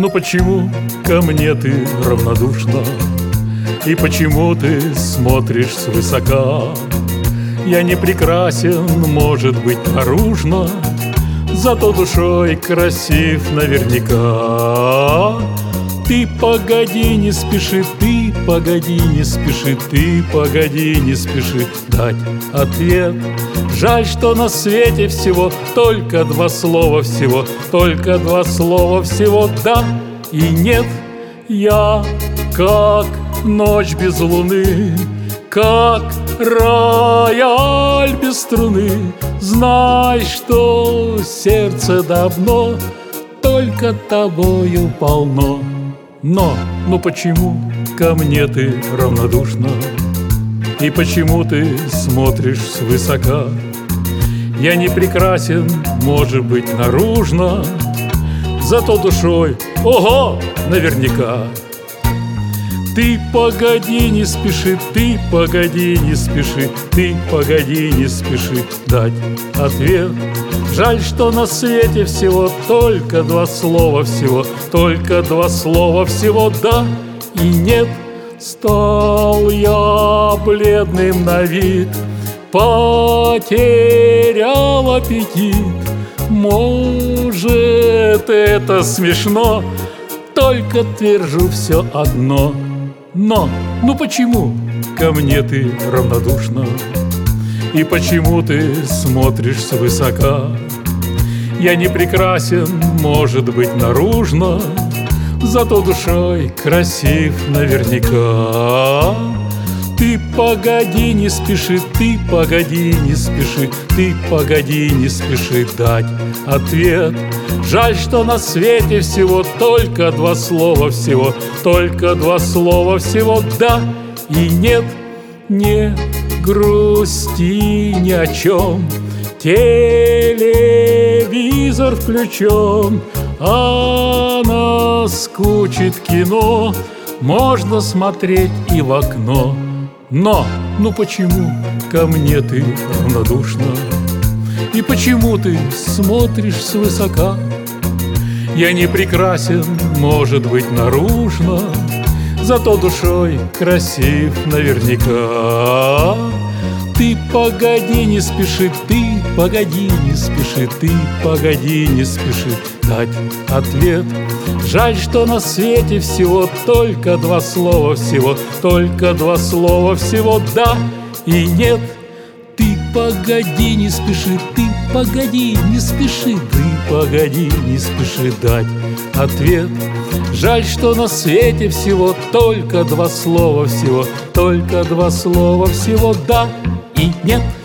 почему ко мне ты равнодушна? И почему ты смотришь свысока? Я не прекрасен, может быть, наружно, зато душой красив наверняка. Ты погоди, не спеши, ты погоди, не спеши, ты погоди, не спеши дать ответ. Жаль, что на свете всего только два слова всего, только два слова всего, да и нет. Я как ночь без луны, как рояль без струны. Знай, что сердце давно только тобою полно. Но, почему ко мне ты равнодушна? И почему ты смотришь свысока? Я не прекрасен, может быть, наружно, зато душой, ого, наверняка. Ты погоди, не спеши, ты погоди, не спеши, ты погоди, не спеши дать ответ. Жаль, что на свете всего только два слова всего, только два слова всего, да и нет. Стал я бледным на вид, потерял аппетит. Может, это смешно, только твержу все одно. Но, почему ко мне ты равнодушна? И почему ты смотришь свысока? Я не прекрасен, может быть, наружно, зато душой красив наверняка. Ты погоди, не спеши, ты погоди, не спеши, ты погоди, не спеши дать ответ. Жаль, что на свете всего только два слова всего, только два слова всего, да и нет. Не грусти ни о чем, телевизор включен, а наскучит кино, можно смотреть и в окно. Но, почему ко мне ты равнодушна? И почему ты смотришь свысока? Я не прекрасен, может быть, наружно, зато душой красив наверняка. Ты погоди, не спеши, ты погоди, не спеши, ты погоди, не спеши дать ответ. Жаль, что на свете всего только два слова всего, только два слова всего, да и нет. Ты погоди, не спеши, ты погоди, не спеши, ты погоди, не спеши дать ответ. Жаль, что на свете всего только два слова всего, только два слова всего, да и нет.